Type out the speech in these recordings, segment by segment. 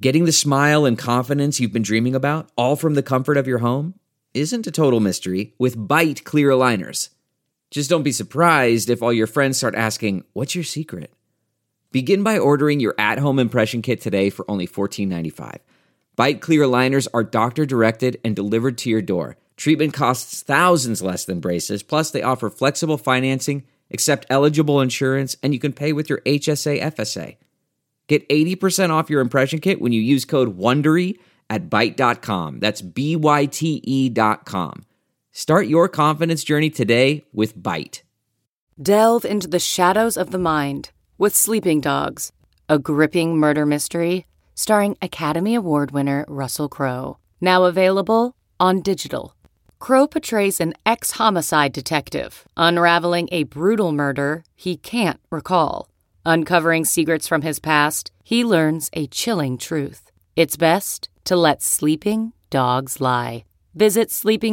Getting the smile and confidence you've been dreaming about, all from the comfort of your home, isn't a total mystery with Byte clear aligners. Just don't be surprised if all your friends start asking, "What's your secret?" Begin by ordering your at-home impression kit today for only $14.95. Byte clear aligners are doctor-directed and delivered to your door. Treatment costs thousands less than braces, plus they offer flexible financing, accept eligible insurance, and you can pay with your HSA FSA. Get 80% off your impression kit when you use code WONDERY at Byte.com. That's BYTE.com. Start your confidence journey today with Byte. Delve into the shadows of the mind with Sleeping Dogs, a gripping murder mystery starring Academy Award winner Russell Crowe. Now available on digital. Crowe portrays an ex-homicide detective unraveling a brutal murder he can't recall. Uncovering secrets from his past, he learns a chilling truth. It's best to let sleeping dogs lie. Visit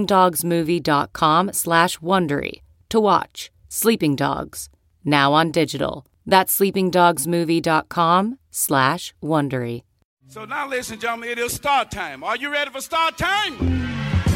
sleepingdogsmovie.com/Wondery to watch Sleeping Dogs, now on digital. That's sleepingdogsmovie.com/Wondery. So now, ladies and gentlemen, it is start time. Are you ready for start time?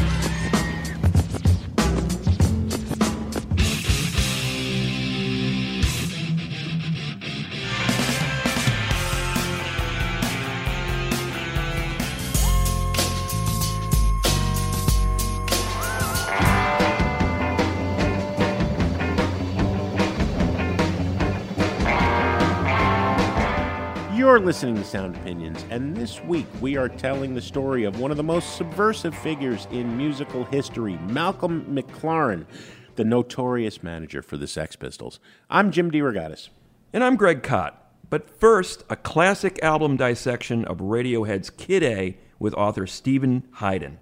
You're listening to Sound Opinions, and this week we are telling the story of one of the most subversive figures in musical history, Malcolm McLaren, the notorious manager for the Sex Pistols. I'm Jim DeRogatis. And I'm Greg Kot. But first, a classic album dissection of Radiohead's Kid A with author Steven Hyden.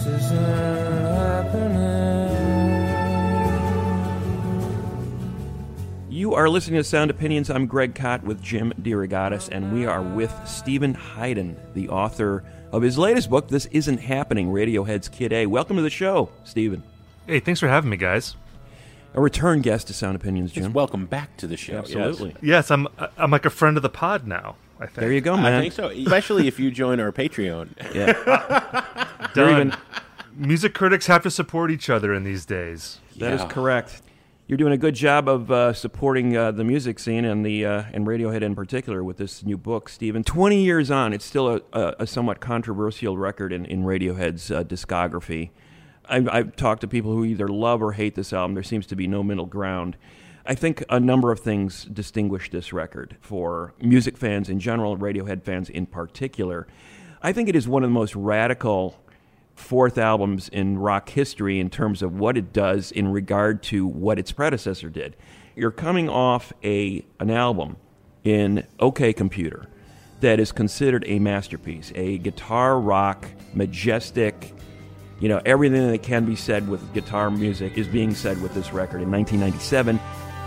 You are listening to Sound Opinions. I'm Greg Kot with Jim DeRogatis, and we are with Steven Hyden, the author of his latest book, This Isn't Happening, Radiohead's Kid A. Welcome to the show, Steven. Hey, thanks for having me, guys. A return guest to Sound Opinions, Jim. Welcome back to the show. Absolutely. Yes, I'm like a friend of the pod now, I think. There you go, man. I think so, especially if you join our Patreon. Yeah. Done. Music critics have to support each other in these days. That is correct. You're doing a good job of supporting the music scene and Radiohead in particular with this new book, Steven. 20 years on, it's still a somewhat controversial record in Radiohead's discography. I've talked to people who either love or hate this album. There seems to be no middle ground. I think a number of things distinguish this record for music fans in general, Radiohead fans in particular. I think it is one of the most radical fourth albums in rock history in terms of what it does in regard to what its predecessor did. You're coming off an album in OK Computer that is considered a masterpiece, a guitar rock, majestic, everything that can be said with guitar music is being said with this record in 1997.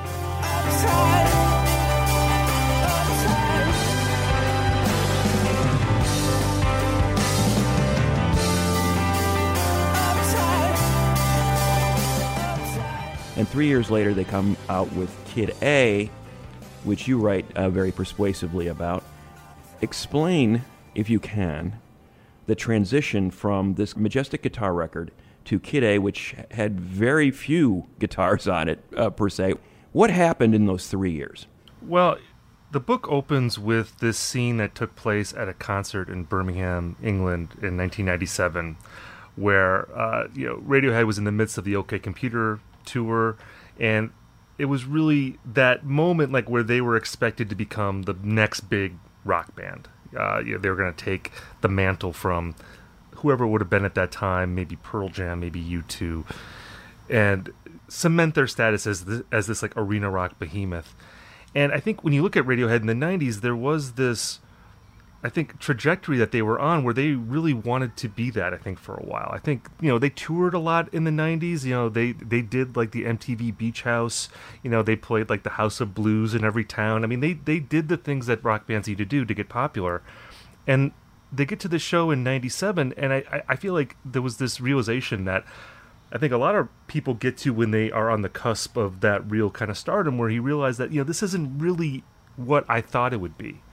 And 3 years later, they come out with Kid A, which you write very persuasively about. Explain, if you can, the transition from this majestic guitar record to Kid A, which had very few guitars on it, per se. What happened in those 3 years? Well, the book opens with this scene that took place at a concert in Birmingham, England in 1997, where Radiohead was in the midst of the OK Computer tour, and it was really that moment where they were expected to become the next big rock band. They were going to take the mantle from whoever it would have been at that time, maybe Pearl Jam, maybe U2, and cement their status as this arena rock behemoth. And I think when you look at Radiohead in the 90s, there was this, trajectory that they were on where they really wanted to be that, for a while. I think, they toured a lot in the 90s. They did the MTV Beach House. They played the House of Blues in every town. I mean, they did the things that rock bands need to do to get popular. And they get to the show in 97, and I feel like there was this realization that I think a lot of people get to when they are on the cusp of that real kind of stardom, where he realized that, this isn't really what I thought it would be.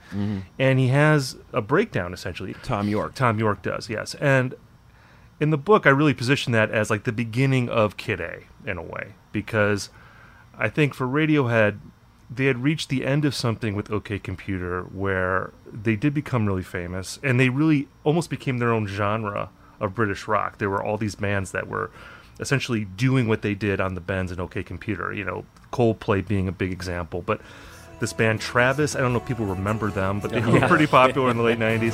And he has a breakdown, essentially. Tom York does, yes. And in the book, I really position that as like the beginning of Kid A, in a way, because I think for Radiohead, they had reached the end of something with OK Computer where they did become really famous, and they really almost became their own genre of British rock. There were all these bands that were essentially doing what they did on the Bends and OK Computer, Coldplay being a big example. But this band Travis, I don't know if people remember them, but they were pretty popular in the late 90s.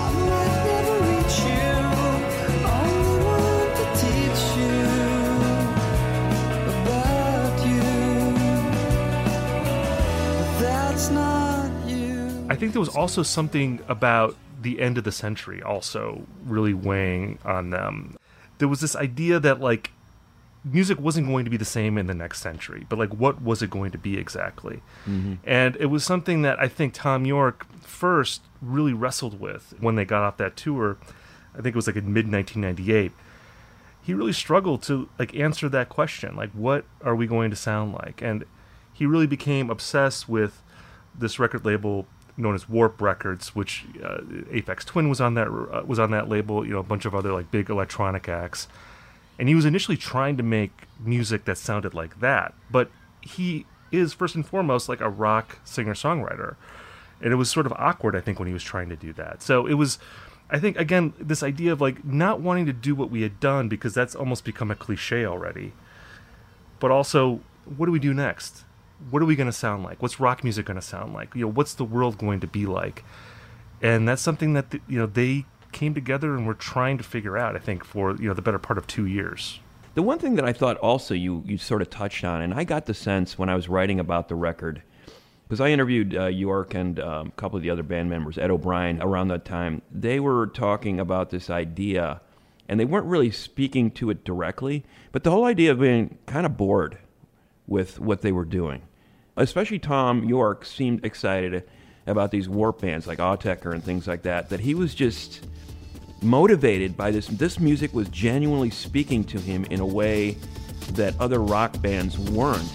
I think there was also something about the end of the century also really weighing on them. There was this idea that, like, music wasn't going to be the same in the next century, but, like, what was it going to be exactly? And it was something that I think Tom York first really wrestled with when they got off that tour. I think it was, like, in mid-1998. He really struggled to, like, answer that question. Like, what are we going to sound like? And he really became obsessed with this record label known as Warp Records, which Aphex Twin was on that label. A bunch of other like big electronic acts, and he was initially trying to make music that sounded like that. But he is first and foremost like a rock singer-songwriter, and it was sort of awkward, I think, when he was trying to do that. So it was, I think, again, this idea of like not wanting to do what we had done because that's almost become a cliche already. But also, what do we do next? What are we going to sound like? What's rock music going to sound like? What's the world going to be like? And that's something that they came together and were trying to figure out, I think, for the better part of 2 years. The one thing that I thought also you sort of touched on, and I got the sense when I was writing about the record, because I interviewed York and a couple of the other band members, Ed O'Brien, around that time. They were talking about this idea, and they weren't really speaking to it directly, but the whole idea of being kind of bored with what they were doing. Especially Tom York seemed excited about these warp bands like Autechre and things like that, that he was just motivated by this. This music was genuinely speaking to him in a way that other rock bands weren't.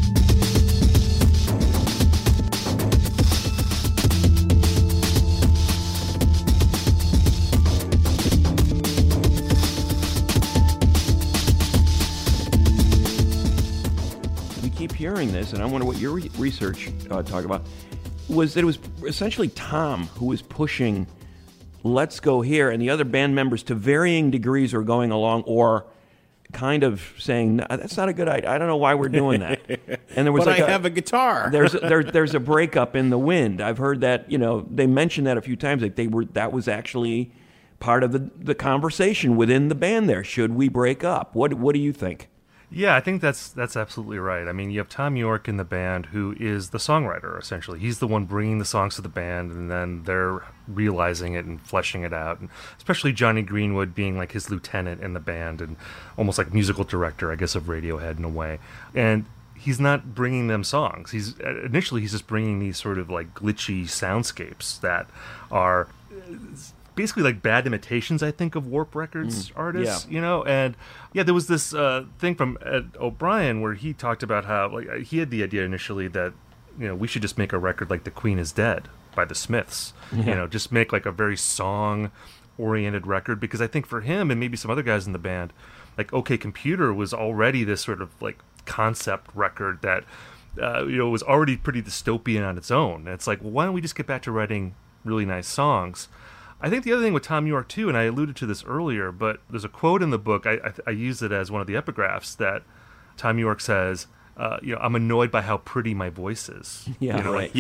Hearing this, and I wonder what your research talked about, was that it was essentially Tom who was pushing "Let's go here," and the other band members, to varying degrees, are going along or kind of saying, no, "That's not a good idea. I don't know why we're doing that." And there was but I have a guitar. there's a breakup in the wind. I've heard that they mentioned that a few times. Like that was actually part of the conversation within the band. There, should we break up? What do you think? Yeah, I think that's absolutely right. I mean, you have Tom York in the band, who is the songwriter, essentially. He's the one bringing the songs to the band, and then they're realizing it and fleshing it out. And especially Johnny Greenwood being like his lieutenant in the band and almost like musical director, I guess, of Radiohead in a way. And he's not bringing them songs. Initially he's just bringing these sort of like glitchy soundscapes that are basically like bad imitations, I think, of Warp Records artists, and there was this thing from Ed O'Brien where he talked about how like he had the idea initially that we should just make a record like The Queen is Dead by the Smiths, just make like a very song oriented record, because I think for him and maybe some other guys in the band, like OK Computer was already this sort of like concept record that was already pretty dystopian on its own. And it's like, well, why don't we just get back to writing really nice songs? I think the other thing with Tom York, too, and I alluded to this earlier, but there's a quote in the book, I used it as one of the epigraphs, that Tom York says, I'm annoyed by how pretty my voice is. Yeah, right.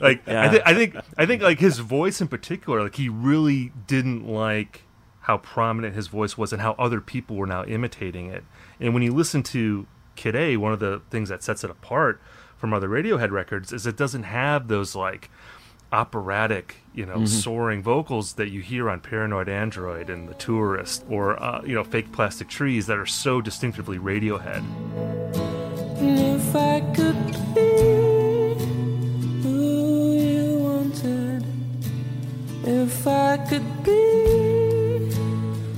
I think like his voice in particular, like he really didn't like how prominent his voice was and how other people were now imitating it. And when you listen to Kid A, one of the things that sets it apart from other Radiohead records is it doesn't have those like operatic, soaring vocals that you hear on Paranoid Android and The Tourist, or Fake Plastic Trees, that are so distinctively Radiohead. If I could be who you wanted, if I could be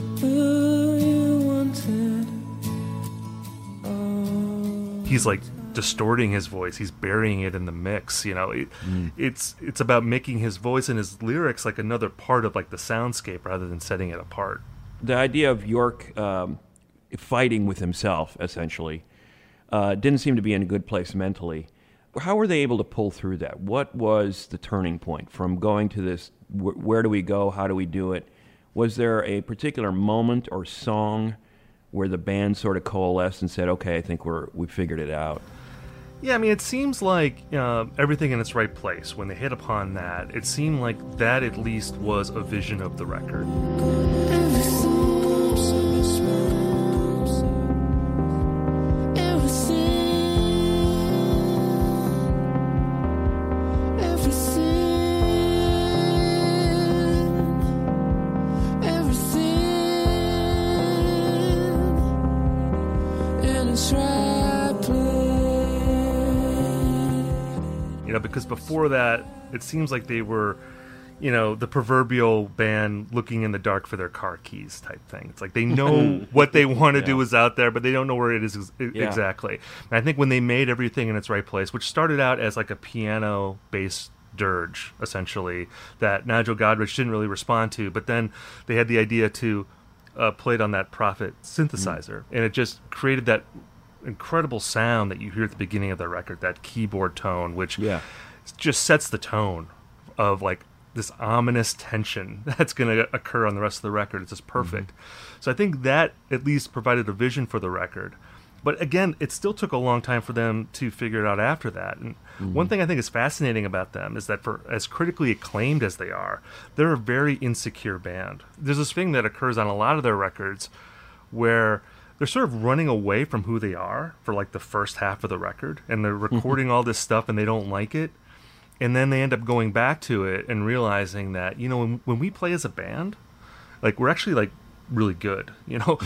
who you wanted. He's like distorting his voice. He's burying it in the mix. It's about making his voice and his lyrics like another part of like the soundscape rather than setting it apart. The idea of York fighting with himself, essentially, didn't seem to be in a good place mentally. How were they able to pull through that? What was the turning point from going to this, where do we go, how do we do it? Was there a particular moment or song where the band sort of coalesced and said, okay, I think we figured it out? Yeah, I mean, it seems like everything in its right place. When they hit upon that, it seemed like that at least was a vision of the record. Because before that, it seems like they were, the proverbial band looking in the dark for their car keys type thing. It's like they know what they want to do is out there, but they don't know where it is exactly. And I think when they made everything in its right place, which started out as like a piano-based dirge, essentially, that Nigel Godrich didn't really respond to, but then they had the idea to play it on that Prophet synthesizer, and it just created that incredible sound that you hear at the beginning of the record, that keyboard tone, which just sets the tone of like this ominous tension that's going to occur on the rest of the record. It's just perfect. So I think that at least provided a vision for the record. But again, it still took a long time for them to figure it out after that. And one thing I think is fascinating about them is that for as critically acclaimed as they are, they're a very insecure band. There's this thing that occurs on a lot of their records where they're sort of running away from who they are for like the first half of the record, and they're recording all this stuff and they don't like it. And then they end up going back to it and realizing that, when we play as a band, like we're actually like really good, Got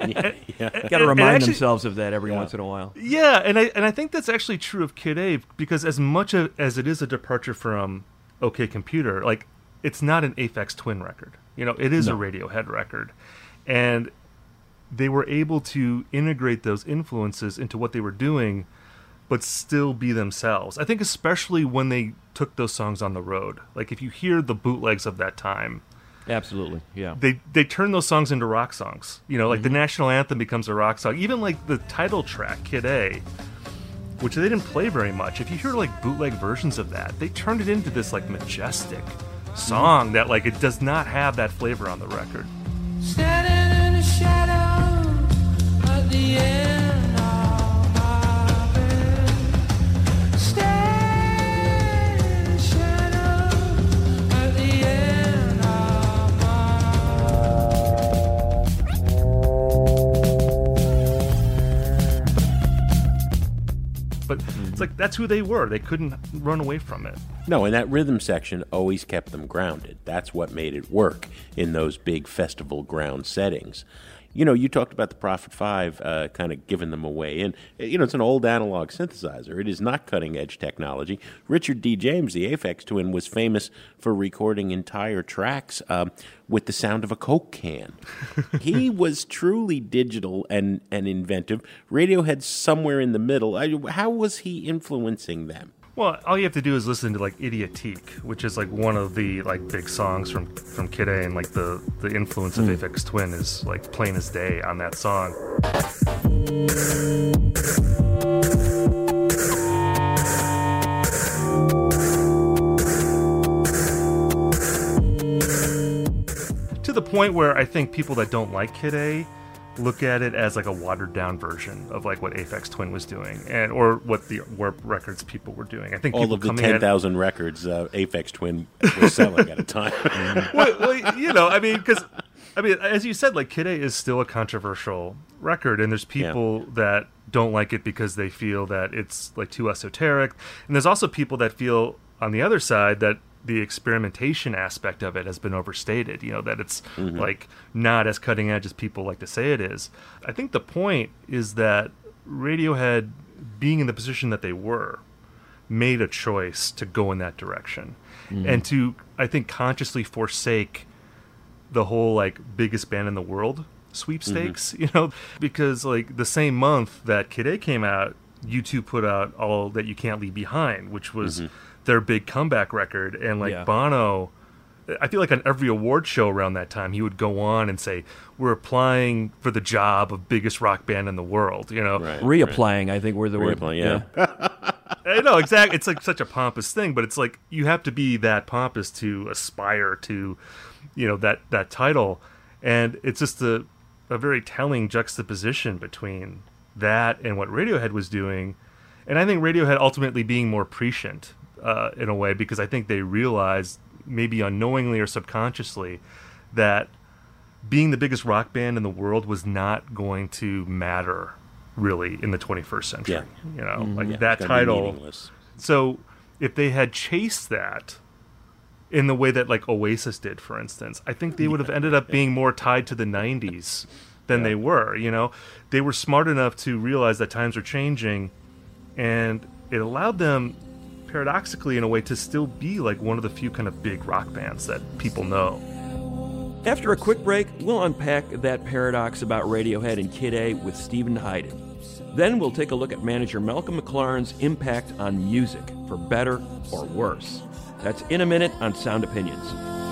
to remind themselves of that every once in a while. Yeah, and I think that's actually true of Kid A, because as much as it is a departure from OK Computer, like it's not an Aphex Twin record. It is a Radiohead record. And they were able to integrate those influences into what they were doing, but still be themselves. I think especially when they took those songs on the road. Like if you hear the bootlegs of that time, absolutely, yeah, they turn those songs into rock songs. Like the national anthem becomes a rock song. Even like the title track, Kid A, which they didn't play very much. If you hear like bootleg versions of that, they turned it into this like majestic song that like it does not have that flavor on the record. Standing in the shadow at the end of my bed. Stand in the shadow at the end of my. But it's like that's who they were. They couldn't run away from it. No, and that rhythm section always kept them grounded. That's what made it work in those big festival ground settings. You talked about the Prophet 5 kind of giving them away. And, it's an old analog synthesizer. It is not cutting-edge technology. Richard D. James, the Aphex Twin, was famous for recording entire tracks with the sound of a Coke can. He was truly digital and inventive. Radiohead's somewhere in the middle. How was he influencing them? Well, all you have to do is listen to like Idiotique, which is like one of the like big songs from Kid A, and like the influence of Aphex Twin is like plain as day on that song. To the point where I think people that don't like Kid A look at it as like a watered down version of like what Aphex Twin was doing, or what the Warp Records people were doing. I think all of the 10,000 records Aphex Twin was selling at a time. Because as you said, like Kid A is still a controversial record, and there's people that don't like it because they feel that it's like too esoteric, and there's also people that feel on the other side that the experimentation aspect of it has been overstated, that it's like not as cutting edge as people like to say it is. I think the point is that Radiohead, being in the position that they were, made a choice to go in that direction and to, I think, consciously forsake the whole like biggest band in the world sweepstakes, because like the same month that Kid A came out, U2 put out All That You Can't Leave Behind, which was their big comeback record. And like Bono, I feel like on every award show around that time, he would go on and say, we're applying for the job of biggest rock band in the world, you know? Right, Reapplying, I think, were the word. yeah. I know, exactly. It's like such a pompous thing, but it's like you have to be that pompous to aspire to, you know, that title. And it's just a very telling juxtaposition between that and what Radiohead was doing. And I think Radiohead ultimately being more prescient in a way, because I think they realized, maybe unknowingly or subconsciously, that being the biggest rock band in the world was not going to matter really in the 21st century. Yeah. You know, that title. So if they had chased that in the way that like Oasis did, for instance, I think they would have ended up being more tied to the 90s than they were. You know, they were smart enough to realize that times are changing, and it allowed them, paradoxically in a way, to still be like one of the few kind of big rock bands that people know. After a quick break, we'll unpack that paradox about Radiohead and Kid A with Stephen Hyden. Then we'll take a look at manager Malcolm McLaren's impact on music, for better or worse. That's in a minute on Sound Opinions.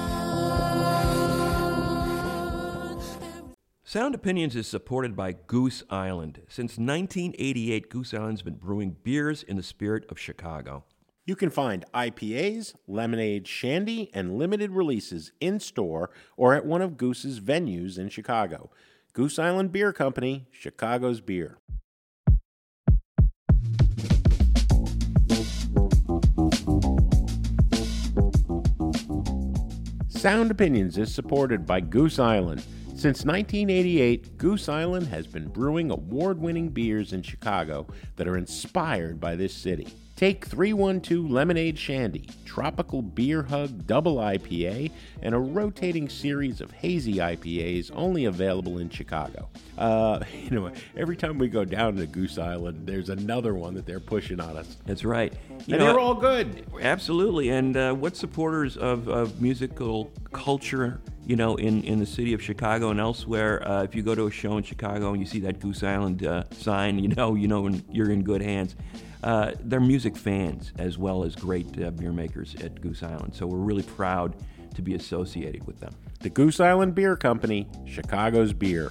Sound Opinions is supported by Goose Island. Since 1988, Goose Island's been brewing beers in the spirit of Chicago. You can find IPAs, lemonade, shandy, and limited releases in-store or at one of Goose's venues in Chicago. Goose Island Beer Company, Chicago's beer. Sound Opinions is supported by Goose Island. Since 1988, Goose Island has been brewing award-winning beers in Chicago that are inspired by this city. Take 312 Lemonade Shandy, Tropical Beer Hug Double IPA, and a rotating series of hazy IPAs only available in Chicago. You know, every time we go down to Goose Island, there's another one that they're pushing on us. That's right. And they're all good. Absolutely. And what supporters of musical culture, you know, in the city of Chicago and elsewhere, if you go to a show in Chicago and you see that Goose Island sign, you know when you're in good hands. They're music fans as well as great beer makers at Goose Island. So we're really proud to be associated with them. The Goose Island Beer Company, Chicago's beer.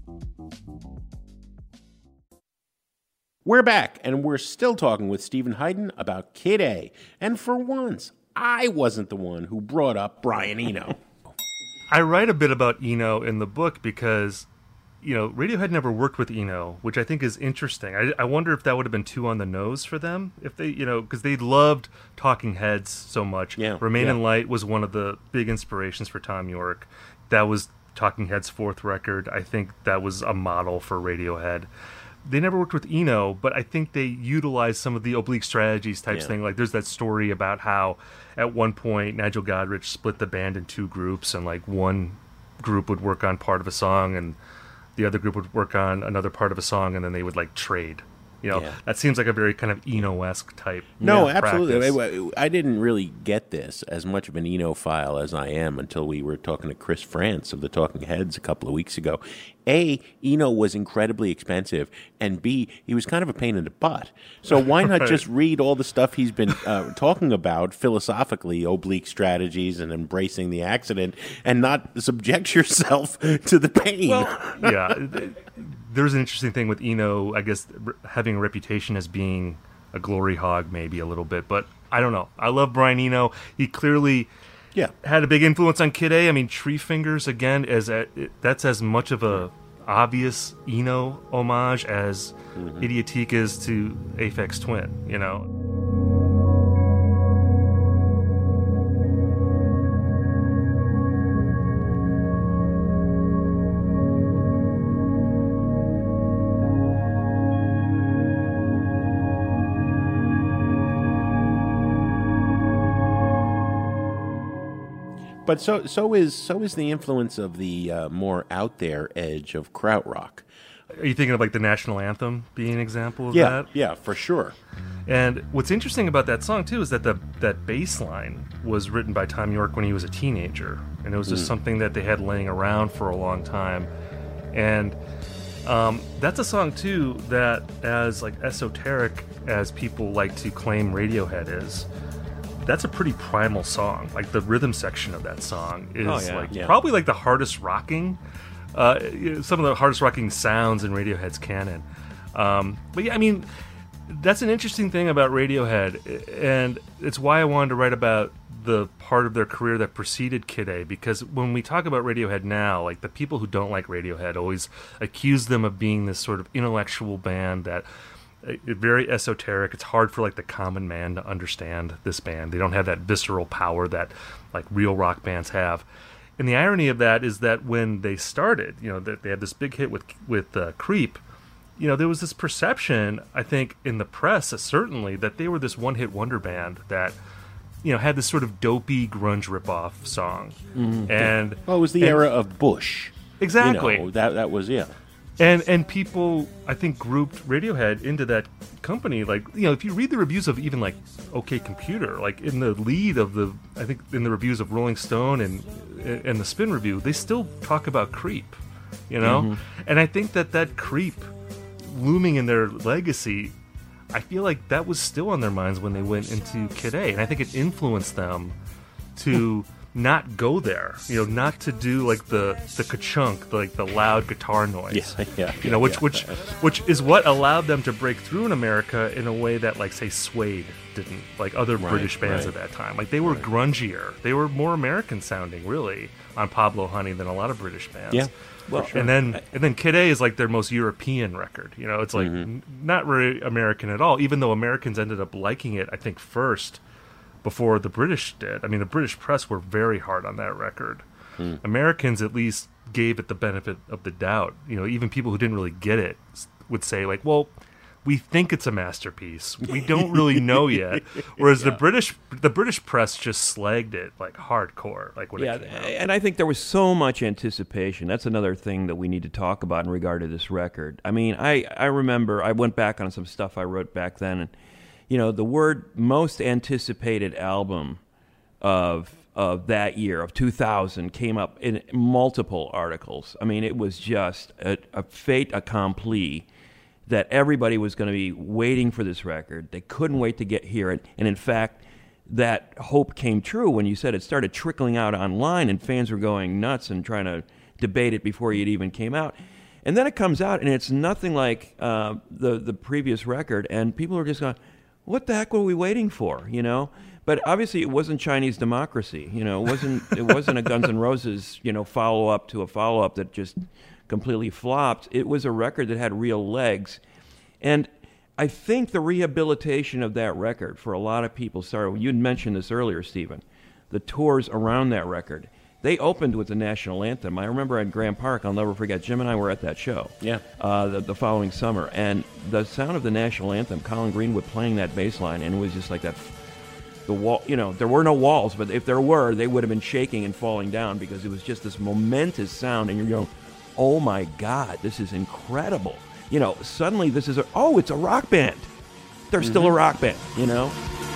We're back, and we're still talking with Stephen Hyden about Kid A. And for once, I wasn't the one who brought up Brian Eno. I write a bit about Eno in the book because, you know, Radiohead never worked with Eno, which I think is interesting. I wonder if that would have been too on the nose for them, if they, you know, because they loved Talking Heads so much. Yeah, Remain in Light was one of the big inspirations for Thom Yorke. That was Talking Heads' fourth record. I think that was a model for Radiohead. They never worked with Eno, but I think they utilized some of the oblique strategies types thing. Like there's that story about how at one point Nigel Godrich split the band in two groups, and like one group would work on part of a song and the other group would work on another part of a song, and then they would like trade. You know, that seems like a very kind of Eno-esque type. No, practice. absolutely. I didn't really get this as much of an Eno-phile as I am until we were talking to Chris France of the Talking Heads a couple of weeks ago. A, Eno was incredibly expensive, and B, he was kind of a pain in the butt. So why not just read all the stuff he's been talking about philosophically, oblique strategies and embracing the accident, and not subject yourself to the pain? Well, yeah. There's an interesting thing with Eno, I guess, having a reputation as being a glory hog maybe a little bit, but I don't know. I love Brian Eno. He clearly had a big influence on Kid A. I mean, Tree Fingers, again, that's as much of a obvious Eno homage as Idiotique is to Aphex Twin, you know? But so is the influence of the more out there edge of krautrock. Are you thinking of like the national anthem being an example of that? Yeah, for sure. And what's interesting about that song too is that that bass line was written by Thom Yorke when he was a teenager, and it was just something that they had laying around for a long time. And That's a song too that, as like esoteric as people like to claim Radiohead is, that's a pretty primal song. Like the rhythm section of that song is probably like the hardest rocking, some of the hardest rocking sounds in Radiohead's canon. But yeah, I mean, that's an interesting thing about Radiohead, and it's why I wanted to write about the part of their career that preceded Kid A, because when we talk about Radiohead now, like the people who don't like Radiohead always accuse them of being this sort of intellectual band that very esoteric. It's hard for like the common man to understand this band. They don't have that visceral power that like real rock bands have. And the irony of that is that when they started, you know, that they had this big hit with Creep, you know, there was this perception, I think, in the press, certainly, that they were this one-hit wonder band that, you know, had this sort of dopey grunge ripoff song. And well, it was the era of Bush. Exactly. You know, that was, yeah. And people, I think, grouped Radiohead into that company. Like, you know, if you read the reviews of even, like, OK Computer, like, in the lead of the, I think, in the reviews of Rolling Stone and the Spin Review, they still talk about Creep, you know? And I think that Creep looming in their legacy, I feel like that was still on their minds when they went into Kid A. And I think it influenced them to not go there, you know, not to do like the ka-chunk, like the loud guitar noise, you know, which is what allowed them to break through in America in a way that, like, say, Suede didn't, like other British bands at that time. Like, they were grungier, they were more American sounding, really, on Pablo Honey than a lot of British bands. Yeah. Well, and then Kid A is like their most European record. You know, it's like not very American at all, even though Americans ended up liking it, I think, first before the British did. I mean, the British press were very hard on that record. Americans at least gave it the benefit of the doubt. You know, even people who didn't really get it would say, like, well, we think it's a masterpiece. We don't really know yet. Whereas the British press just slagged it like hardcore, like when it came out. And I think there was so much anticipation. That's another thing that we need to talk about in regard to this record. I mean, I remember I went back on some stuff I wrote back then, and you know, the word most anticipated album of that year, of 2000, came up in multiple articles. I mean, it was just a fait accompli that everybody was going to be waiting for this record. They couldn't wait to hear it. And in fact, that hope came true when you said it started trickling out online and fans were going nuts and trying to debate it before it even came out. And then it comes out and it's nothing like the previous record, and people are just going, what the heck were we waiting for, you know? But obviously it wasn't Chinese Democracy, you know. It wasn't a Guns N' Roses, you know, follow-up to a follow-up that just completely flopped. It was a record that had real legs. And I think the rehabilitation of that record for a lot of people started, you'd mentioned this earlier, Stephen, the tours around that record. They opened with the national anthem. I remember at Grant Park, I'll never forget, Jim and I were at that show the following summer. And the sound of the national anthem, Colin Greenwood playing that bass line, and it was just like that, the wall, you know, there were no walls, but if there were, they would have been shaking and falling down because it was just this momentous sound, and you're going, oh my God, this is incredible. You know, suddenly this is it's a rock band. They're still a rock band, you know?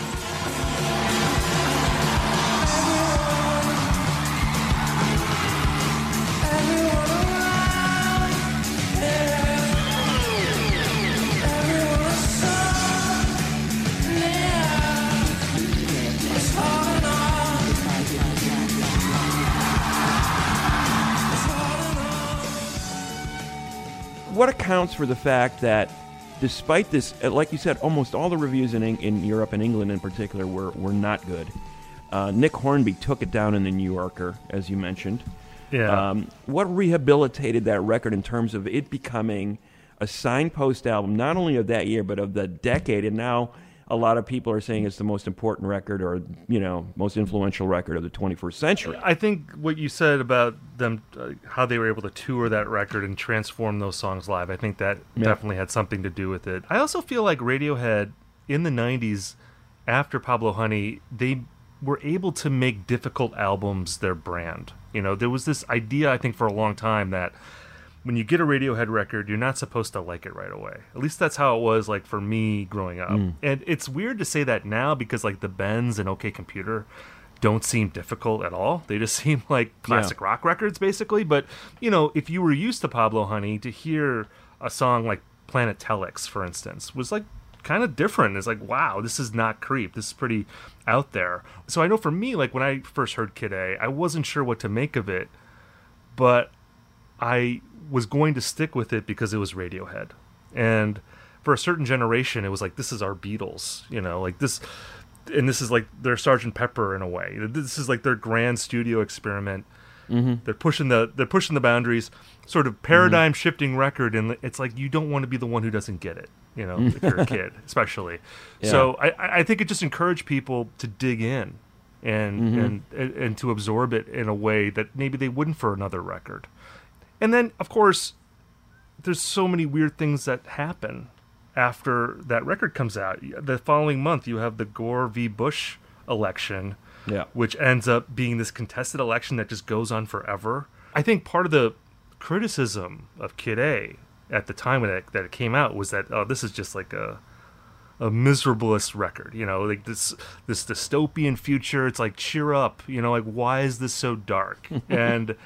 What accounts for the fact that despite this, like you said, almost all the reviews in Europe and England in particular were not good. Nick Hornby took it down in the New Yorker, as you mentioned. Yeah. What rehabilitated that record in terms of it becoming a signpost album, not only of that year, but of the decade, and now a lot of people are saying it's the most important record or, you know, most influential record of the 21st century. I think what you said about them, how they were able to tour that record and transform those songs live, I think that definitely had something to do with it. I also feel like Radiohead in the 90s, after Pablo Honey, they were able to make difficult albums their brand. You know, there was this idea, I think, for a long time that when you get a Radiohead record, you're not supposed to like it right away. At least that's how it was, like, for me growing up. And it's weird to say that now because, like, the Bends and OK Computer don't seem difficult at all. They just seem like classic rock records, basically. But, you know, if you were used to Pablo Honey, to hear a song like Planet Telex, for instance, was like kind of different. It's like, wow, this is not Creep. This is pretty out there. So I know for me, like when I first heard Kid A, I wasn't sure what to make of it, but I was going to stick with it because it was Radiohead. And for a certain generation, it was like, this is our Beatles, you know, like this, and this is like their Sgt. Pepper in a way. This is like their grand studio experiment. Mm-hmm. They're pushing the boundaries, sort of paradigm shifting record, and it's like you don't want to be the one who doesn't get it, you know, if you're a kid, especially. Yeah. So I think it just encouraged people to dig in and to absorb it in a way that maybe they wouldn't for another record. And then, of course, there's so many weird things that happen after that record comes out. The following month, you have the Gore v. Bush election, which ends up being this contested election that just goes on forever. I think part of the criticism of Kid A at the time that it came out was that, oh, this is just like a miserablest record, you know, like this dystopian future. It's like, cheer up, you know, like, why is this so dark? And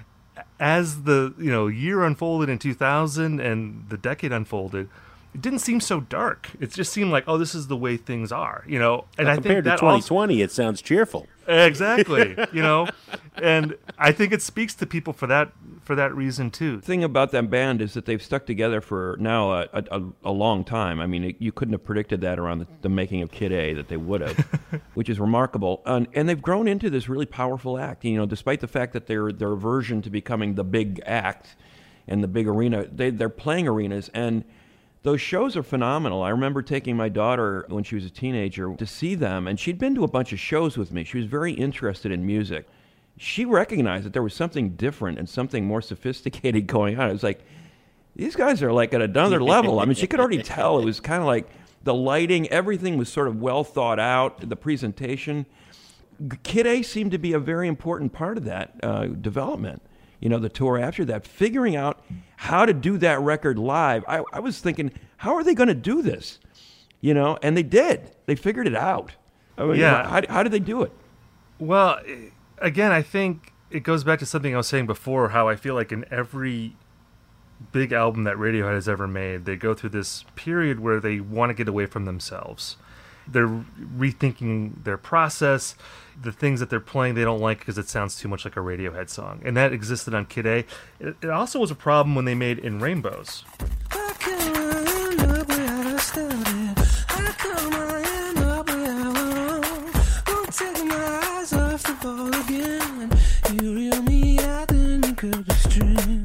as the, you know, year unfolded in 2000 and the decade unfolded, it didn't seem so dark. It just seemed like, oh, this is the way things are, you know. And well, I compared think that to 2020, it sounds cheerful. Exactly, you know. And I think it speaks to people for that reason too. The thing about that band is that they've stuck together for now a long time. I mean, you couldn't have predicted that around the making of Kid A, that they would have, which is remarkable. And they've grown into this really powerful act. You know, despite the fact that their aversion to becoming the big act and the big arena, they're playing arenas, and those shows are phenomenal. I remember taking my daughter when she was a teenager to see them, and she'd been to a bunch of shows with me. She was very interested in music. She recognized that there was something different and something more sophisticated going on. It was like, these guys are like at another level. I mean, she could already tell. It was kind of like the lighting, everything was sort of well thought out, the presentation. Kid A seemed to be a very important part of that development. You know, the tour after that, figuring out how to do that record live. I was thinking, how are they going to do this? You know, and they did. They figured it out. I mean, how did they do it? Well, again, I think it goes back to something I was saying before, how I feel like in every big album that Radiohead has ever made, they go through this period where they want to get away from themselves. They're rethinking their process. The things that they're playing they don't like because it sounds too much like a Radiohead song. And that existed on Kid A. It also was a problem when they made In Rainbows. How come I end up where I started? How come I end up where I was? Won't take my eyes off the ball again. You reel me out and you cut the string.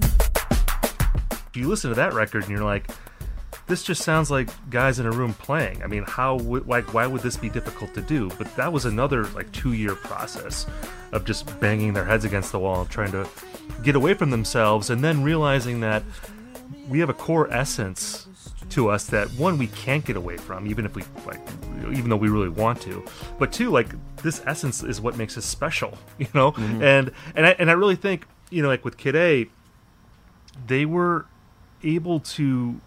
You listen to that record and you're like, this just sounds like guys in a room playing. I mean, why would this be difficult to do? But that was another 2-year process of just banging their heads against the wall and trying to get away from themselves, and then realizing that we have a core essence to us that, one, we can't get away from, even though we really want to. But two, this essence is what makes us special, you know. Mm-hmm. And I really think, you know, like with Kid A, they were able to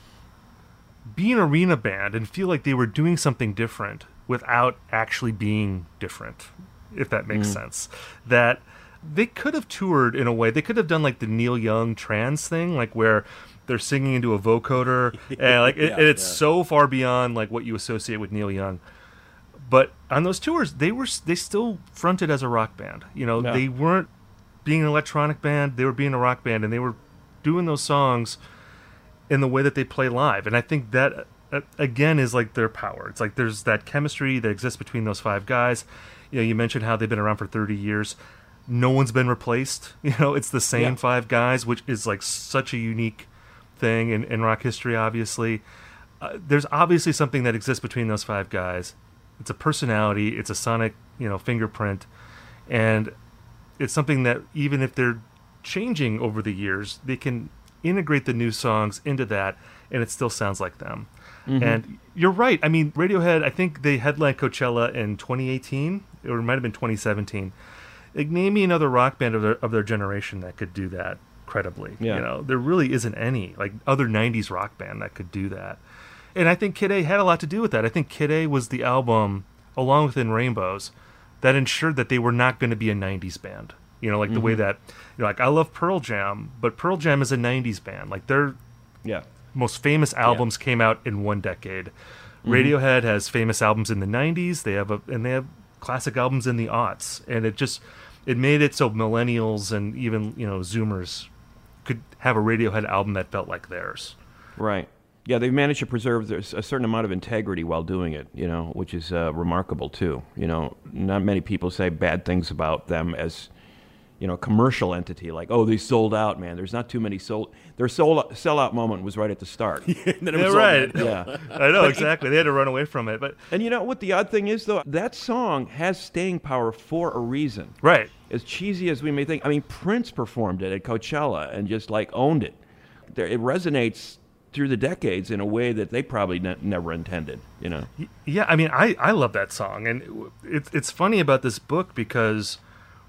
be an arena band and feel like they were doing something different without actually being different, if that makes sense. That they could have toured in a way, they could have done like the Neil Young trance thing, like where they're singing into a vocoder, and it's so far beyond like what you associate with Neil Young. But on those tours, they still fronted as a rock band. You know, they weren't being an electronic band, they were being a rock band, and they were doing those songs in the way that they play live. And I think that, again, is like their power. It's like there's that chemistry that exists between those five guys. You know, you mentioned how they've been around for 30 years. No one's been replaced. You know, it's the same five guys, which is like such a unique thing in rock history, obviously. There's obviously something that exists between those five guys. It's a personality. It's a sonic, you know, fingerprint. And it's something that even if they're changing over the years, they can integrate the new songs into that, and it still sounds like them. Mm-hmm. And you're right. I mean, Radiohead, I think they headlined Coachella in 2018, or it might have been 2017. Like, name me another rock band of their generation that could do that credibly. Yeah. You know, there really isn't any like other 90s rock band that could do that. And I think Kid A had a lot to do with that. I think Kid A was the album, along with In Rainbows, that ensured that they were not going to be a 90s band. You know, like the way that, you know, like I love Pearl Jam, but Pearl Jam is a 90s band. Like their most famous albums came out in one decade. Radiohead has famous albums in the 90s. They have classic albums in the aughts, and it made it so millennials and even, you know, Zoomers could have a Radiohead album that felt like theirs. Right. Yeah, they've managed to preserve a certain amount of integrity while doing it, you know, which is remarkable too. You know, not many people say bad things about them as, you know, a commercial entity. Like, oh, they sold out, man. There's not too many sold. Their sellout moment was right at the start. Right. Yeah, I know exactly. They had to run away from it, and you know what the odd thing is though? That song has staying power for a reason. Right. As cheesy as we may think, I mean, Prince performed it at Coachella and just like owned it. It resonates through the decades in a way that they probably never intended, you know? Yeah, I mean, I love that song. And it's funny about this book because,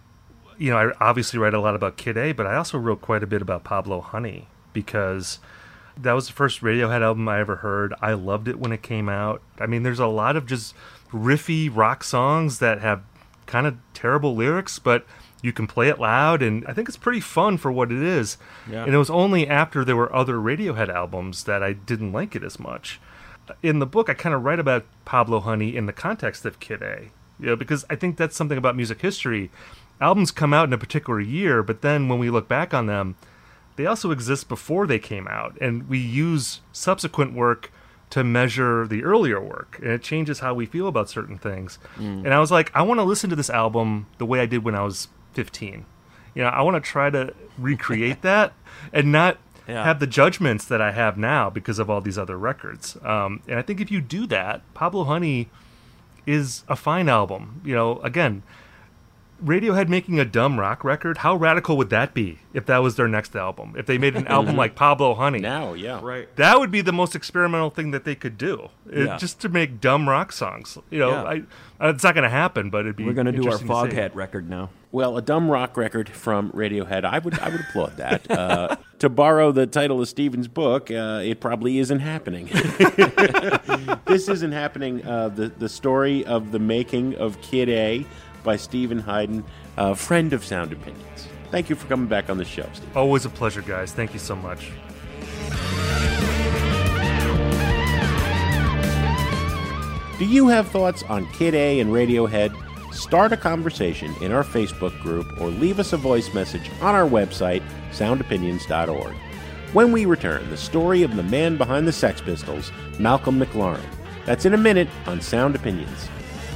you know, I obviously write a lot about Kid A, but I also wrote quite a bit about Pablo Honey because that was the first Radiohead album I ever heard. I loved it when it came out. I mean, there's a lot of just riffy rock songs that have kind of terrible lyrics, but you can play it loud, and I think it's pretty fun for what it is. Yeah. And it was only after there were other Radiohead albums that I didn't like it as much. In the book, I kind of write about Pablo Honey in the context of Kid A, you know, because I think that's something about music history. Albums come out in a particular year, but then when we look back on them, they also exist before they came out, and we use subsequent work to measure the earlier work, and it changes how we feel about certain things. And I was like, I want to listen to this album the way I did when I was 15. You know, I want to try to recreate that and not have the judgments that I have now because of all these other records. And I think if you do that, Pablo Honey is a fine album. You know, again, Radiohead making a dumb rock record, how radical would that be if that was their next album? If they made an album like Pablo Honey. Now, yeah. Right. That would be the most experimental thing that they could do. Just to make dumb rock songs. You know, it's not going to happen, but it'd be We're going to do our interesting to see. Foghat record now. Well, a dumb rock record from Radiohead, I would applaud that. To borrow the title of Stephen's book, it probably isn't happening. This isn't happening. The story of the making of Kid A by Stephen Hyden, a friend of Sound Opinions. Thank you for coming back on the show, Stephen. Always a pleasure, guys. Thank you so much. Do you have thoughts on Kid A and Radiohead? Start a conversation in our Facebook group or leave us a voice message on our website, soundopinions.org. When we return, the story of the man behind the Sex Pistols, Malcolm McLaren. That's in a minute on Sound Opinions.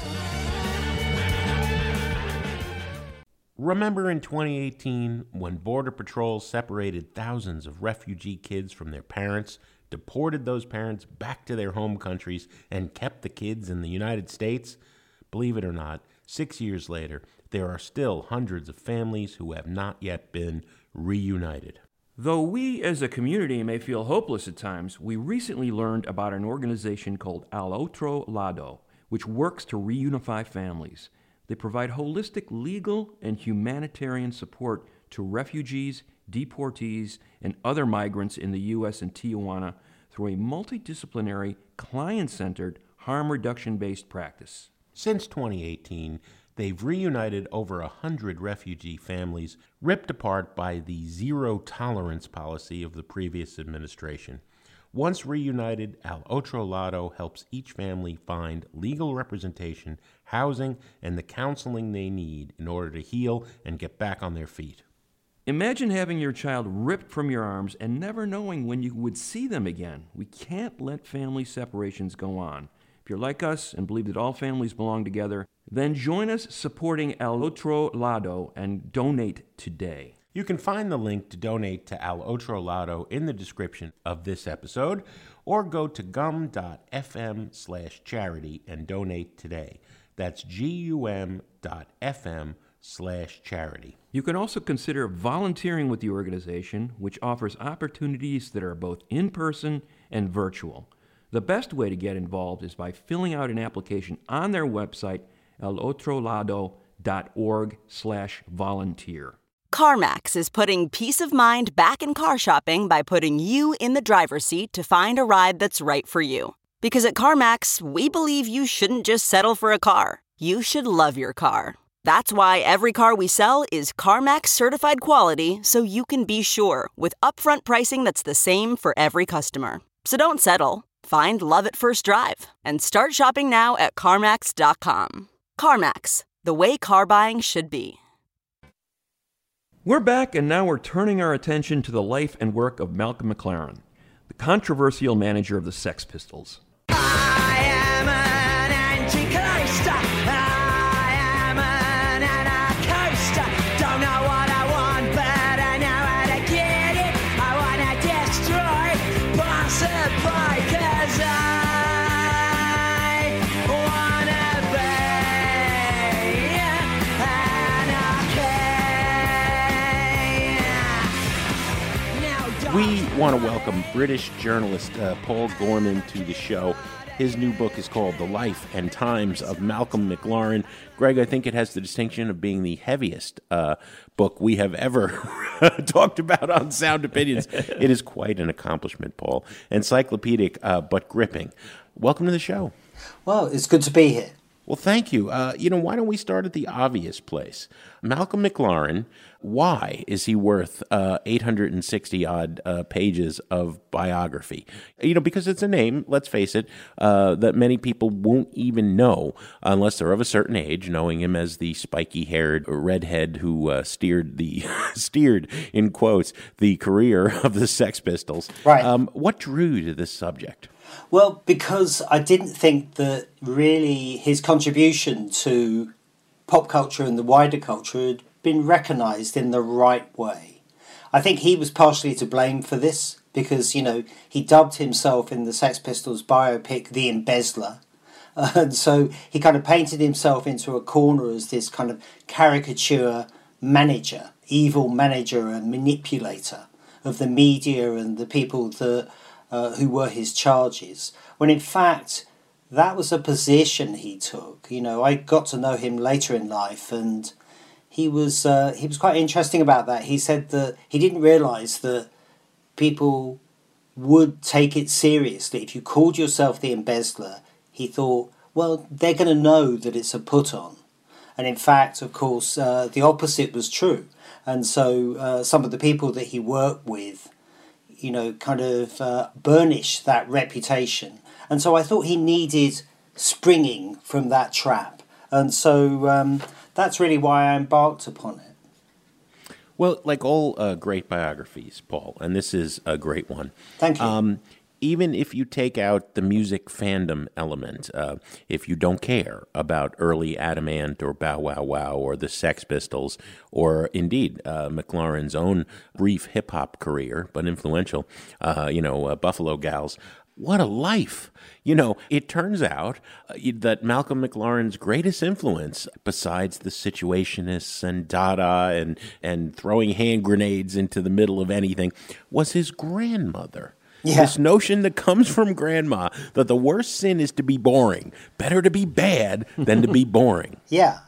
Remember in 2018 when Border Patrol separated thousands of refugee kids from their parents, deported those parents back to their home countries, and kept the kids in the United States? Believe it or not, 6 years later, there are still hundreds of families who have not yet been reunited. Though we as a community may feel hopeless at times, we recently learned about an organization called Al Otro Lado, which works to reunify families. They provide holistic legal and humanitarian support to refugees, deportees, and other migrants in the U.S. and Tijuana through a multidisciplinary, client-centered, harm reduction-based practice. Since 2018, they've reunited over 100 refugee families ripped apart by the zero-tolerance policy of the previous administration. Once reunited, Al Otro Lado helps each family find legal representation, housing, and the counseling they need in order to heal and get back on their feet. Imagine having your child ripped from your arms and never knowing when you would see them again. We can't let family separations go on. If you're like us and believe that all families belong together, then join us supporting Al Otro Lado and donate today. You can find the link to donate to Al Otro Lado in the description of this episode, or go to gum.fm/charity and donate today. That's gum.fm/charity. You can also consider volunteering with the organization, which offers opportunities that are both in-person and virtual. The best way to get involved is by filling out an application on their website, alotrolado.org/volunteer. CarMax is putting peace of mind back in car shopping by putting you in the driver's seat to find a ride that's right for you. Because at CarMax, we believe you shouldn't just settle for a car. you should love your car. That's why every car we sell is CarMax certified quality, so you can be sure with upfront pricing that's the same for every customer. So don't settle. Find love at first drive and start shopping now at CarMax.com. CarMax, the way car buying should be. We're back, and now we're turning our attention to the life and work of Malcolm McLaren, the controversial manager of the Sex Pistols. I am an anti-coaster. I am an anarcho-coaster. Don't know what I want, but I know how to get it. I want to destroy passerby, 'cause I want to be anarchy. We want to welcome British journalist Paul Gorman to the show. His new book is called The Life and Times of Malcolm McLaren. Greg, I think it has the distinction of being the heaviest book we have ever talked about on Sound Opinions. It is quite an accomplishment, Paul. Encyclopedic, but gripping. Welcome to the show. Well, it's good to be here. Well, thank you. Why don't we start at the obvious place? Malcolm McLaren, why is he worth 860-odd pages of biography? Because it's a name, let's face it, that many people won't even know unless they're of a certain age, knowing him as the spiky-haired redhead who steered, in quotes, the career of the Sex Pistols. Right. What drew you to this subject? Well, because I didn't think that really his contribution to pop culture and the wider culture had been recognised in the right way. I think he was partially to blame for this because, he dubbed himself in the Sex Pistols biopic The Embezzler. And so he kind of painted himself into a corner as this kind of caricature manager, evil manager and manipulator of the media and the people that who were his charges, when in fact that was a position he took. I got to know him later in life, and he was quite interesting about that. He said that he didn't realise that people would take it seriously. If you called yourself the Embezzler, he thought, well, they're going to know that it's a put-on. And in fact, of course, the opposite was true. And so some of the people that he worked with burnish that reputation. And so I thought he needed springing from that trap. And so that's really why I embarked upon it. Well, like all great biographies, Paul, and this is a great one. Thank you. Even if you take out the music fandom element, if you don't care about early Adam Ant or Bow Wow Wow or the Sex Pistols, or indeed McLaren's own brief hip-hop career, but influential, Buffalo Gals, what a life. It turns out that Malcolm McLaren's greatest influence, besides the Situationists and Dada and throwing hand grenades into the middle of anything, was his grandmother. Yeah. This notion that comes from grandma that the worst sin is to be boring. Better to be bad than to be boring. Yeah,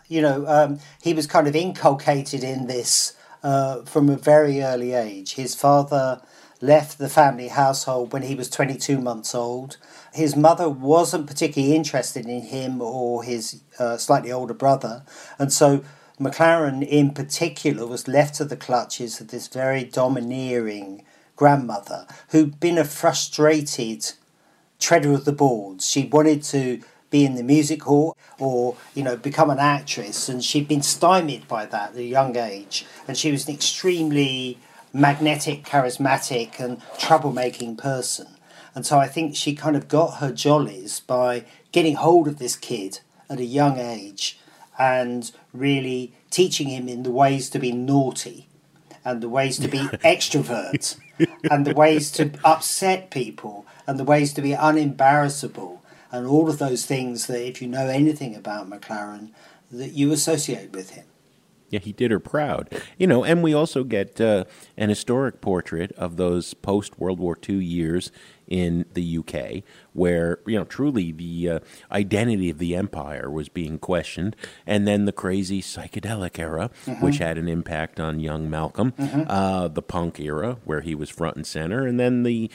he was kind of inculcated in this from a very early age. His father left the family household when he was 22 months old. His mother wasn't particularly interested in him or his slightly older brother. And so McLaren in particular was left to the clutches of this very domineering grandmother who'd been a frustrated treader of the boards. She wanted to be in the music hall or, become an actress, and she'd been stymied by that at a young age. And she was an extremely magnetic, charismatic and troublemaking person. And so I think she kind of got her jollies by getting hold of this kid at a young age and really teaching him in the ways to be naughty and the ways to be extroverts and the ways to upset people and the ways to be unembarrassable and all of those things that, if you know anything about McLaren, that you associate with him. Yeah, he did her proud. And we also get an historic portrait of those post-World War II years in the UK where, truly the identity of the empire was being questioned. And then the crazy psychedelic era, which had an impact on young Malcolm. The punk era, where he was front and center. And then the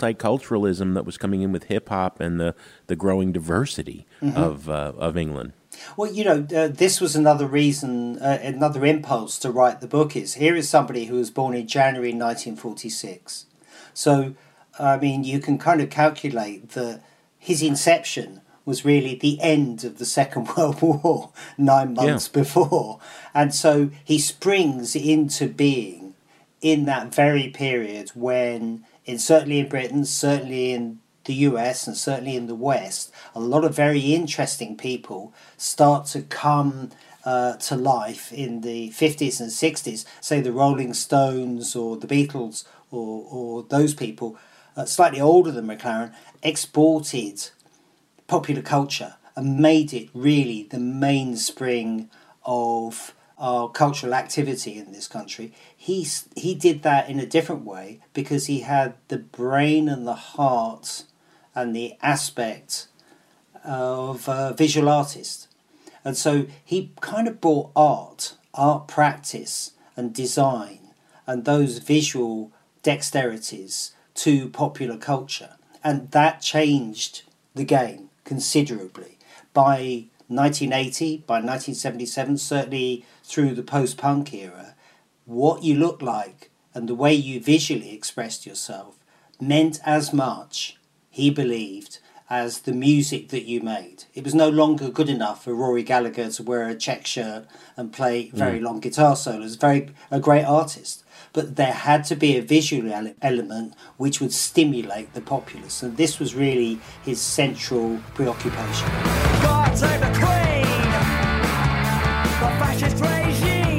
multiculturalism that was coming in with hip-hop and the growing diversity of England. Well, this was another reason, another impulse to write the book is, here is somebody who was born in January 1946. So, I mean, you can kind of calculate that his inception was really the end of the Second World War, 9 months before. And so he springs into being in that very period when, certainly in Britain, certainly in the US and certainly in the West, a lot of very interesting people start to come to life in the 50s and 60s, say the Rolling Stones or the Beatles or those people, slightly older than McLaren, exported popular culture and made it really the mainspring of our cultural activity in this country. He did that in a different way because he had the brain and the heart and the aspect of a visual artist. And so he kind of brought art practice and design and those visual dexterities to popular culture. And that changed the game considerably. By 1980, by 1977, certainly through the post-punk era, what you looked like and the way you visually expressed yourself meant as much, he believed, as the music that you made. It was no longer good enough for Rory Gallagher to wear a check shirt and play very long guitar solos. A great artist. But there had to be a visual element which would stimulate the populace. And this was really his central preoccupation. God save the Queen, the fascist regime,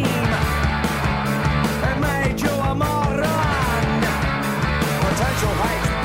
it made you a moron, potential hate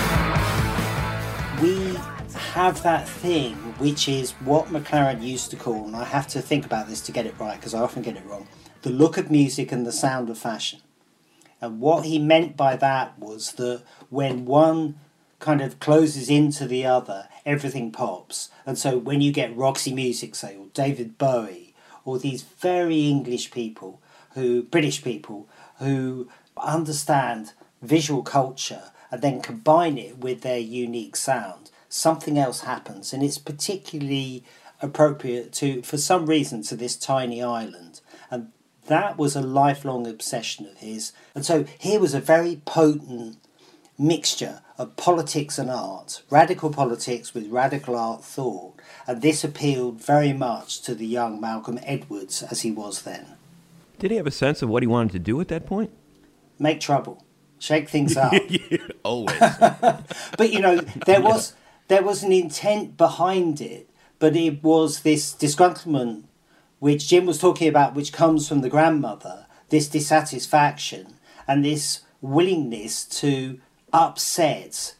bomb. We have that thing which is what McLaren used to call, and I have to think about this to get it right because I often get it wrong, the look of music and the sound of fashion. And what he meant by that was that when one kind of closes into the other, everything pops. And so when you get Roxy Music, say, or David Bowie, or these very English people, British people, who understand visual culture and then combine it with their unique sound, something else happens. And it's particularly appropriate for some reason, to this tiny island. And that was a lifelong obsession of his. And so here was a very potent mixture of politics and art, radical politics with radical art thought. And this appealed very much to the young Malcolm Edwards as he was then. Did he have a sense of what he wanted to do at that point? Make trouble. Shake things up. Always. But, there was an intent behind it, but it was this disgruntlement which Jim was talking about, which comes from the grandmother, this dissatisfaction and this willingness to upset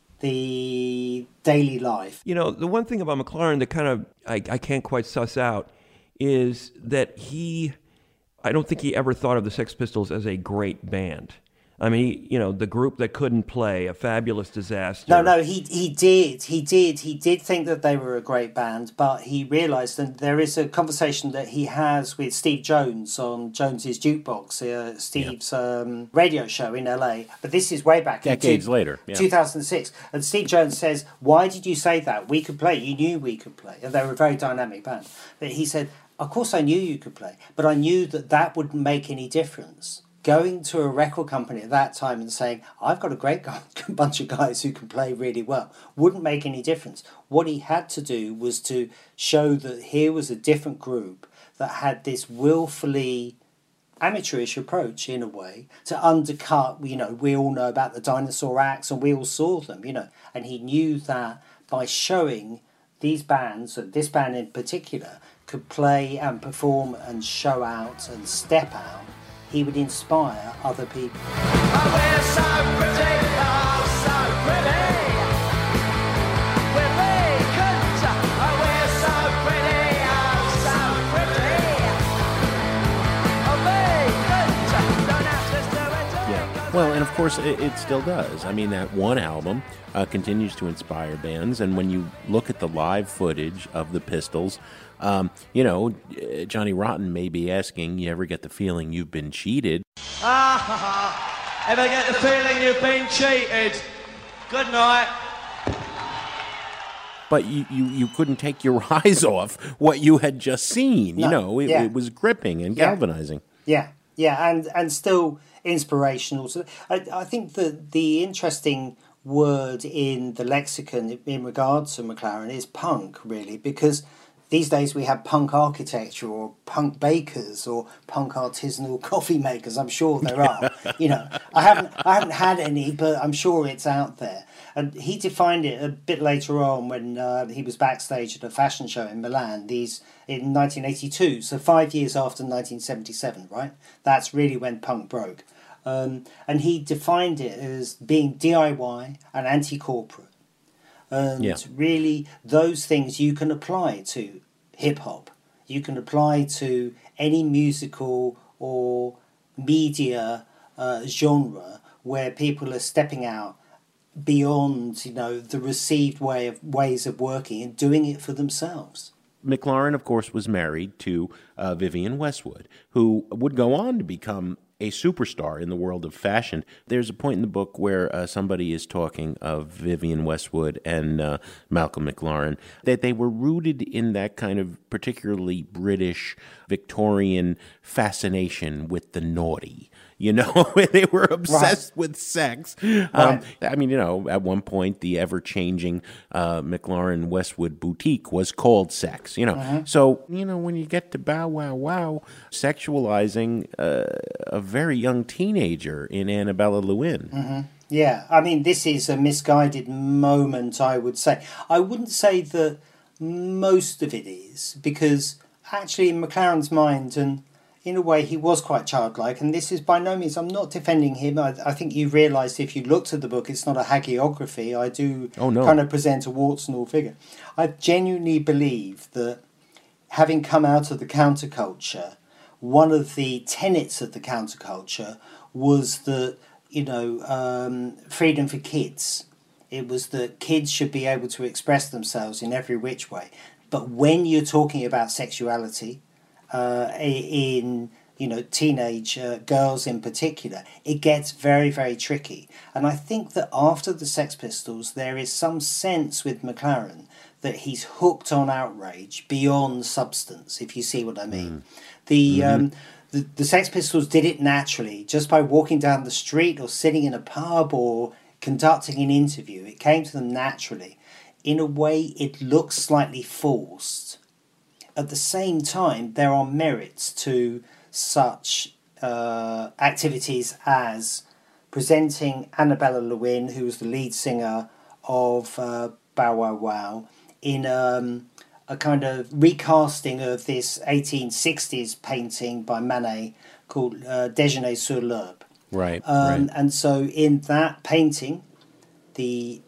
the daily life. The one thing about McLaren that kind of I can't quite suss out is that I don't think he ever thought of the Sex Pistols as a great band. I mean, the group that couldn't play, a fabulous disaster. No, he did. He did think that they were a great band, but he realised, and there is a conversation that he has with Steve Jones on Jones's Jukebox, Steve's radio show in LA. But this is way back. Decades later. Yeah. 2006. And Steve Jones says, why did you say that? We could play. You knew we could play. And they were a very dynamic band. But he said, of course I knew you could play, but I knew that wouldn't make any difference. Going to a record company at that time and saying, I've got a great bunch of guys who can play really well, wouldn't make any difference. What he had to do was to show that here was a different group that had this willfully amateurish approach, in a way, to undercut, we all know about the Dinosaur Acts and we all saw them, and he knew that by showing these bands, and this band in particular, could play and perform and show out and step out, he would inspire other people. Oh, we're so pretty, oh, so pretty. We're vacant. Oh, we're so pretty, oh, so pretty. Oh, vacant. Don't ask us to it. Yeah. Well, and of course, it still does. I mean, that one album continues to inspire bands, and when you look at the live footage of the Pistols, Johnny Rotten may be asking, you ever get the feeling you've been cheated? Ever get the feeling you've been cheated? Good night. but you couldn't take your eyes off what you had just seen. No, It was gripping and galvanizing. Yeah, and still inspirational. So I think that the interesting word in the lexicon in regards to McLaren is punk, really, because these days we have punk architecture or punk bakers or punk artisanal coffee makers. I'm sure there are. I haven't had any, but I'm sure it's out there. And he defined it a bit later on when he was backstage at a fashion show in Milan. In 1982, so 5 years after 1977, right? That's really when punk broke. And he defined it as being DIY and anti-corporate. And really, those things you can apply to hip-hop. You can apply to any musical or media genre where people are stepping out beyond, the received ways of working and doing it for themselves. McLaren, of course, was married to Vivienne Westwood, who would go on to become a superstar in the world of fashion. There's a point in the book where somebody is talking of Vivienne Westwood and Malcolm McLaren, that they were rooted in that kind of particularly British Victorian fascination with the naughty. They were obsessed with sex. Right. At one point, the ever-changing McLaren Westwood boutique was called Sex. So, when you get to Bow Wow Wow, sexualizing a very young teenager in Annabella Lewin. Mm-hmm. Yeah, this is a misguided moment, I would say. I wouldn't say that most of it is, because actually in McLaren's mind, and in a way, he was quite childlike, and this is by no means, I'm not defending him. I think you realised if you looked at the book, it's not a hagiography. I do kind of present a warts and all figure. I genuinely believe that having come out of the counterculture, one of the tenets of the counterculture was that, freedom for kids. It was that kids should be able to express themselves in every which way. But when you're talking about sexuality, in teenage girls in particular, it gets very, very tricky. And I think that after the Sex Pistols, there is some sense with McLaren that he's hooked on outrage beyond substance, if you see what I mean. The Sex Pistols did it naturally, just by walking down the street or sitting in a pub or conducting an interview. It came to them naturally. In a way, it looks slightly forced. At the same time, there are merits to such activities as presenting Annabella Lewin, who was the lead singer of Bow Wow Wow, in a kind of recasting of this 1860s painting by Manet called Déjeuner sur l'herbe. Right, And so in that painting, the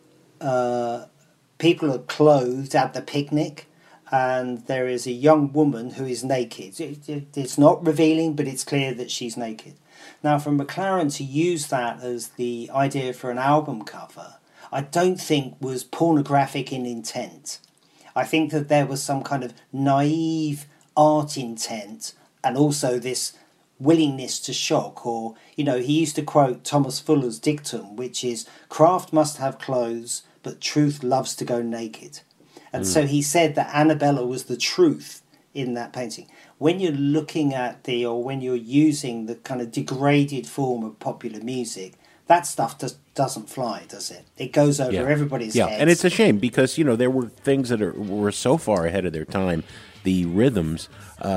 people are clothed at the picnic, and there is a young woman who is naked. It's not revealing, but it's clear that she's naked. Now, for McLaren to use that as the idea for an album cover, I don't think was pornographic in intent. I think that there was some kind of naive art intent, and also this willingness to shock. Or, he used to quote Thomas Fuller's dictum, which is, "Craft must have clothes, but truth loves to go naked." And so he said that Annabella was the truth in that painting. When you're looking at when you're using the kind of degraded form of popular music, that stuff doesn't fly, does it? It goes over everybody's heads. And it's a shame because, there were things that were so far ahead of their time. The rhythms,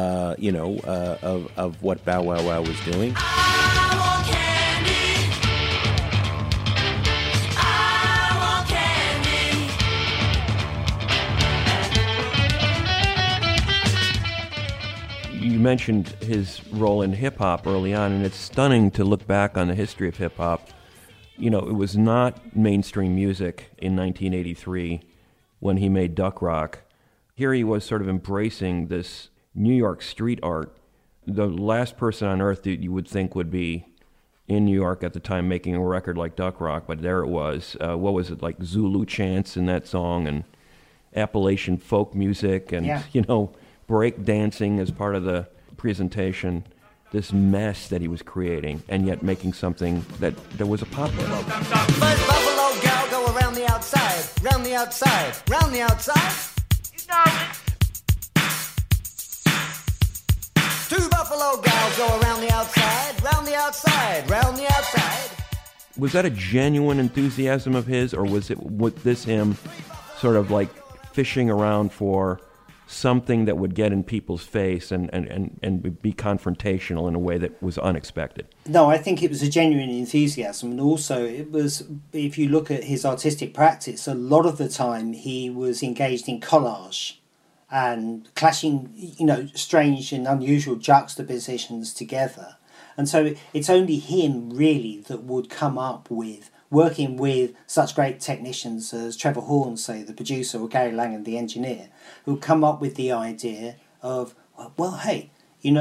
of what Bow Wow Wow was doing. You mentioned his role in hip-hop early on, and it's stunning to look back on the history of hip-hop. It was not mainstream music in 1983 when he made Duck Rock. Here he was sort of embracing this New York street art. The last person on earth that you would think would be in New York at the time making a record like Duck Rock, but there it was. What was it, like Zulu chants in that song, and Appalachian folk music, and, break dancing as part of the presentation, this mess that he was creating, and yet making something that was a pop hit. First Buffalo girl go around the outside, round the outside, round the outside. You know it. Two buffalo gals go around the outside, round the outside, round the outside. Was that a genuine enthusiasm of his, or was this him sort of like fishing around for something that would get in people's face and be confrontational in a way that was unexpected? No, I think it was a genuine enthusiasm, and also it was, if you look at his artistic practice, a lot of the time he was engaged in collage and clashing, strange and unusual juxtapositions together. And so it's only him really that would come up with, working with such great technicians as Trevor Horn, say, the producer, or Gary Langan, the engineer, who come up with the idea of, well, hey,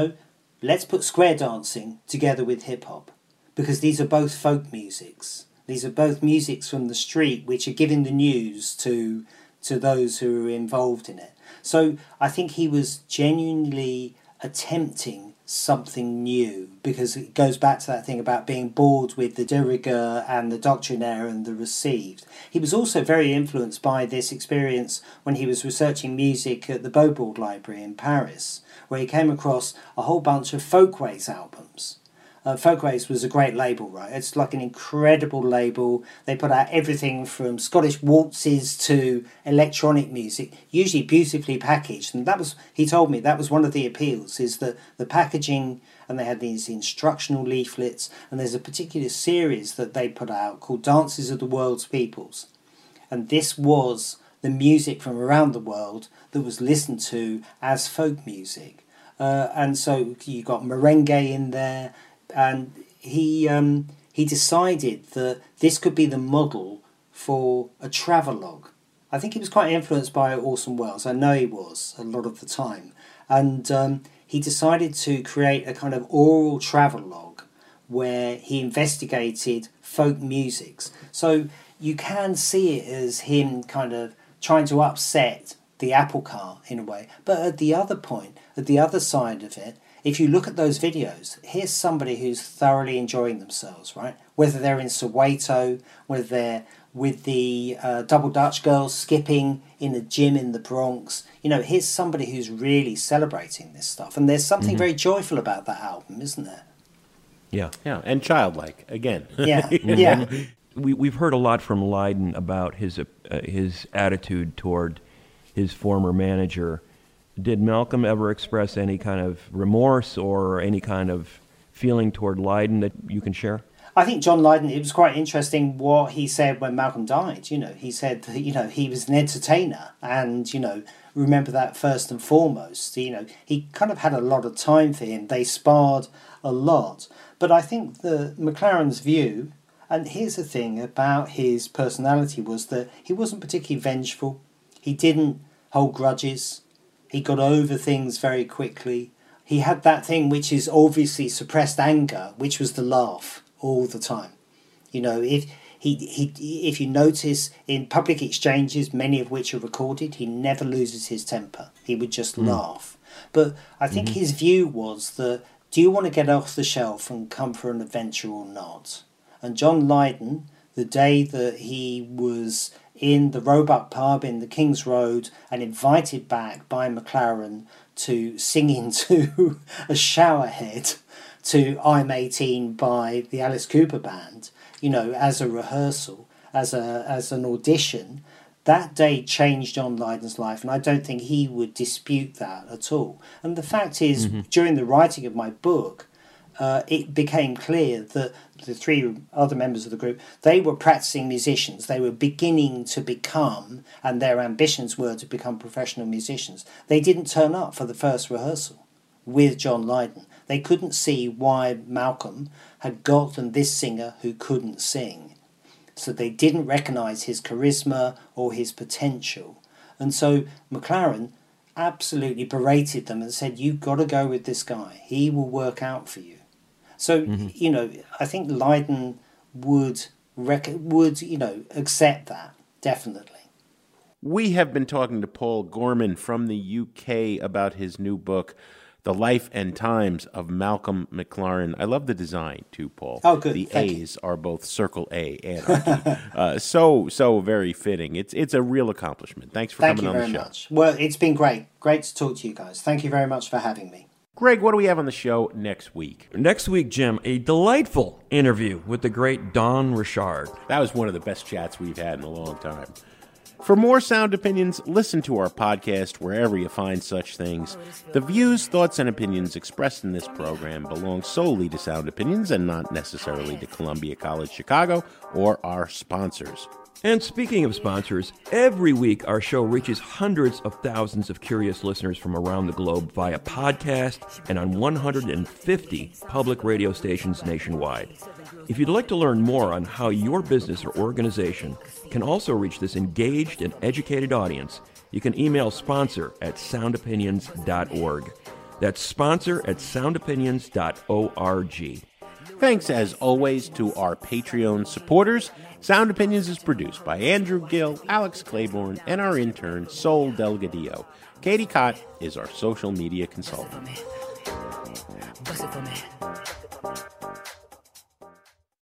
let's put square dancing together with hip-hop, because these are both folk musics. These are both musics from the street which are giving the news to those who are involved in it. So I think he was genuinely attempting something new, because it goes back to that thing about being bored with the de rigueur and the doctrinaire and the received. He was also very influenced by this experience when he was researching music at the Beaubourg Library in Paris, where he came across a whole bunch of Folkways albums. Folkways was a great label, right? It's like an incredible label. They put out everything from Scottish waltzes to electronic music, usually beautifully packaged. And that was, he told me, that was one of the appeals, is that the packaging, and they had these instructional leaflets, and there's a particular series that they put out called Dances of the World's Peoples. And this was the music from around the world that was listened to as folk music. And so you got merengue in there. And he decided that this could be the model for a travelogue. I think he was quite influenced by Orson Welles. I know he was a lot of the time. And he decided to create a kind of oral travelogue where he investigated folk musics. So you can see it as him kind of trying to upset the apple cart in a way. But at the other point, at the other side of it, if you look at those videos, here's somebody who's thoroughly enjoying themselves, right? Whether they're in Soweto, whether they're with the Double Dutch girls skipping in a gym in the Bronx. Here's somebody who's really celebrating this stuff. And there's something very joyful about that album, isn't there? Yeah, and childlike, again. Yeah, yeah. We've heard a lot from Lydon about his attitude toward his former manager. Did Malcolm ever express any kind of remorse or any kind of feeling toward Lydon that you can share? I think John Lydon, it was quite interesting what he said when Malcolm died. He said that, he was an entertainer and, remember that first and foremost. He kind of had a lot of time for him. They sparred a lot. But I think the McLaren's view, and here's the thing about his personality, was that he wasn't particularly vengeful. He didn't hold grudges. He got over things very quickly. He had that thing which is obviously suppressed anger, which was the laugh all the time. If you notice in public exchanges, many of which are recorded, he never loses his temper. He would just laugh. But I think his view was that, do you want to get off the shelf and come for an adventure or not? And John Lydon, the day that he was in the Roebuck pub in the King's Road and invited back by McLaren to sing into a showerhead to I'm 18 by the Alice Cooper Band, as a rehearsal, as an audition, that day changed John Lydon's life, and I don't think he would dispute that at all. And the fact is, during the writing of my book, it became clear that the three other members of the group, they were practicing musicians. They were beginning to become, and their ambitions were to become professional musicians. They didn't turn up for the first rehearsal with John Lydon. They couldn't see why Malcolm had gotten this singer who couldn't sing. So they didn't recognise his charisma or his potential. And so McLaren absolutely berated them and said, you've got to go with this guy. He will work out for you. So, I think Lydon would accept that, definitely. We have been talking to Paul Gorman from the UK about his new book, The Life and Times of Malcolm McLaren. I love the design, too, Paul. Oh, good. The Thank A's are both Circle A Anarchy. So very fitting. It's a real accomplishment. Thanks for coming on the show. Thank you very much. Well, it's been great. Great to talk to you guys. Thank you very much for having me. Greg, what do we have on the show next week? Next week, Jim, a delightful interview with the great Don Richard. That was one of the best chats we've had in a long time. For more Sound Opinions, listen to our podcast wherever you find such things. The views, thoughts, and opinions expressed in this program belong solely to Sound Opinions and not necessarily to Columbia College Chicago or our sponsors. And speaking of sponsors, every week our show reaches hundreds of thousands of curious listeners from around the globe via podcast and on 150 public radio stations nationwide. If you'd like to learn more on how your business or organization can also reach this engaged and educated audience, you can email sponsor@soundopinions.org. That's sponsor@soundopinions.org. Thanks, as always, to our Patreon supporters. Sound Opinions is produced by Andrew Gill, Alex Claiborne, and our intern, Sol Delgadillo. Katie Cott is our social media consultant. Bust it for me.